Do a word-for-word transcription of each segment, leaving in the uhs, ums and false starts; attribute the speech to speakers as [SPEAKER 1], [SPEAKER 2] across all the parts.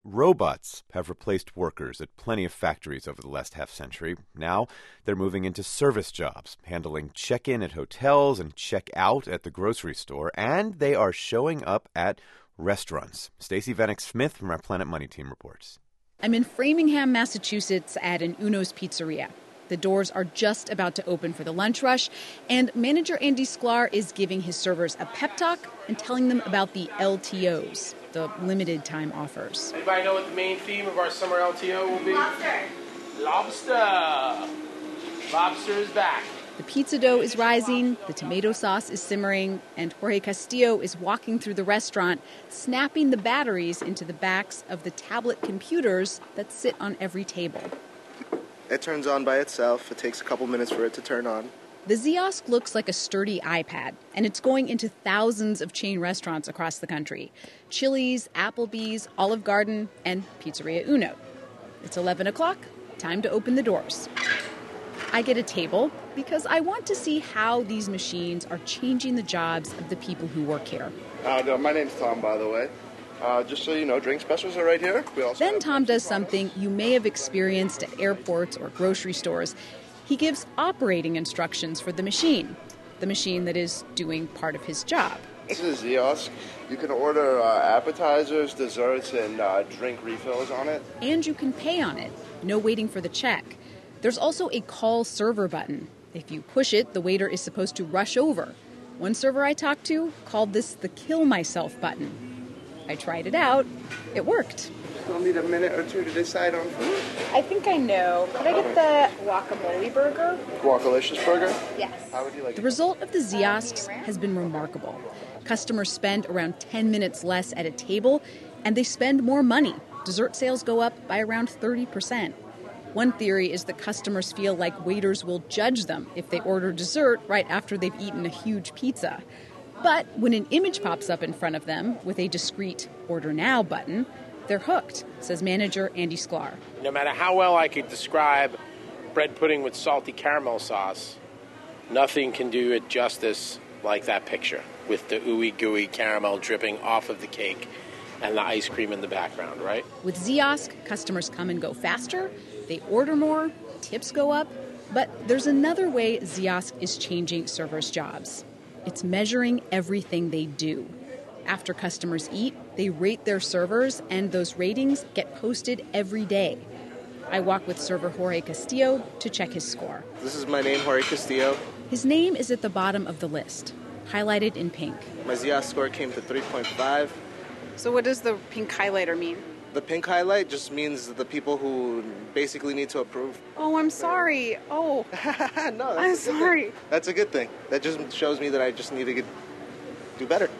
[SPEAKER 1] robots have replaced workers at plenty of factories over the last half century. Now they're moving into service jobs, handling check-in at hotels and check-out at the grocery store, and they are showing up at restaurants. Stacey Vanek Smith from our Planet Money team reports.
[SPEAKER 2] I'm in Framingham, Massachusetts at an Uno's Pizzeria. The doors are just about to open for the lunch rush, and manager Andy Sklar is giving his servers a pep talk and telling them about the L T Os, the limited time offers.
[SPEAKER 3] Anybody know what the main theme of our summer L T O will be?
[SPEAKER 4] Lobster.
[SPEAKER 3] Lobster. Lobster is back.
[SPEAKER 2] The pizza dough is rising, the tomato sauce is simmering, and Jorge Castillo is walking through the restaurant, snapping the batteries into the backs of the tablet computers that sit on every table.
[SPEAKER 5] It turns on by itself. It takes a couple minutes for it to turn on.
[SPEAKER 2] The Ziosk looks like a sturdy iPad, and it's going into thousands of chain restaurants across the country. Chili's, Applebee's, Olive Garden, and Pizzeria Uno. It's eleven o'clock, time to open the doors. I get a table because I want to see how these machines are changing the jobs of the people who work here.
[SPEAKER 5] Uh, no, my name's Tom, by the way. Uh, just so you know, drink specials are right here. We also
[SPEAKER 2] then Tom does something you may have experienced at airports or grocery stores. He gives operating instructions for the machine, the machine that is doing part of his job.
[SPEAKER 5] This is Ziosk. You can order uh, appetizers, desserts, and uh, drink refills on it.
[SPEAKER 2] And you can pay on it. No waiting for the check. There's also a call server button. If you push it, the waiter is supposed to rush over. One server I talked to called this the kill myself button. I tried it out. It worked.
[SPEAKER 5] You'll need a minute or two to decide on food.
[SPEAKER 2] I think I know. Could I get the guacamole burger?
[SPEAKER 5] Guacalicious burger?
[SPEAKER 2] Yes.
[SPEAKER 5] How would you like
[SPEAKER 2] The
[SPEAKER 5] it?
[SPEAKER 2] result of the Ziosks has been remarkable. Customers spend around ten minutes less at a table, and they spend more money. Dessert sales go up by around thirty percent. One theory is that customers feel like waiters will judge them if they order dessert right after they've eaten a huge pizza. But when an image pops up in front of them with a discreet Order Now button, they're hooked, says manager Andy Sklar.
[SPEAKER 3] No matter how well I could describe bread pudding with salty caramel sauce, nothing can do it justice like that picture with the ooey gooey caramel dripping off of the cake and the ice cream in the background, right?
[SPEAKER 2] With Ziosk, customers come and go faster, they order more, tips go up. But there's another way Ziosk is changing servers' jobs. It's measuring everything they do. After customers eat, they rate their servers, and those ratings get posted every day. I walk with server Jorge Castillo to check his score.
[SPEAKER 5] This is my name, Jorge Castillo.
[SPEAKER 2] His name is at the bottom of the list, highlighted in pink.
[SPEAKER 5] My Ziosk score came to three point five.
[SPEAKER 2] So what does the pink highlighter mean?
[SPEAKER 5] The pink highlight just means the people who basically need to approve.
[SPEAKER 2] Oh, I'm sorry. Oh,
[SPEAKER 5] no, that's
[SPEAKER 2] I'm
[SPEAKER 5] a good
[SPEAKER 2] sorry.
[SPEAKER 5] thing. That's a good thing. That just shows me that I just need to get, do better.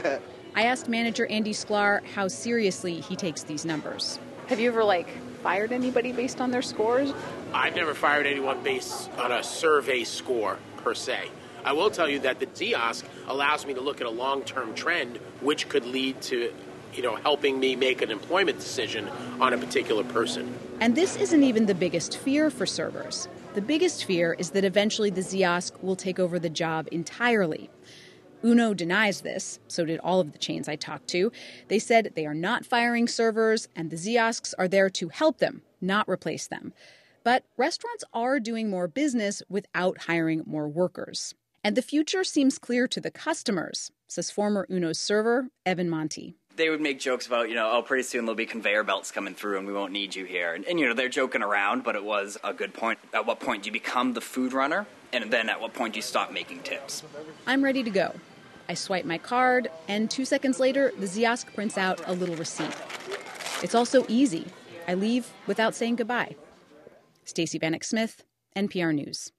[SPEAKER 2] I asked manager Andy Sklar how seriously he takes these numbers.
[SPEAKER 6] Have you ever, like, fired anybody based on their scores?
[SPEAKER 3] I've never fired anyone based on a survey score, per se. I will tell you that the Ziosk allows me to look at a long-term trend, which could lead to, you know, helping me make an employment decision on a particular person.
[SPEAKER 2] And this isn't even the biggest fear for servers. The biggest fear is that eventually the Ziosk will take over the job entirely. Uno denies this, so did all of the chains I talked to. They said they are not firing servers, and the Ziosks are there to help them, not replace them. But restaurants are doing more business without hiring more workers. And the future seems clear to the customers, says former Uno server Evan Monti.
[SPEAKER 7] They would make jokes about, you know, oh, pretty soon there'll be conveyor belts coming through and we won't need you here. And, and, you know, they're joking around, but it was a good point. At what point do you become the food runner? And then at what point do you stop making tips?
[SPEAKER 2] I'm ready to go. I swipe my card, and two seconds later, the Ziosk prints out a little receipt. It's all so easy. I leave without saying goodbye. Stacey Vanek Smith, N P R News.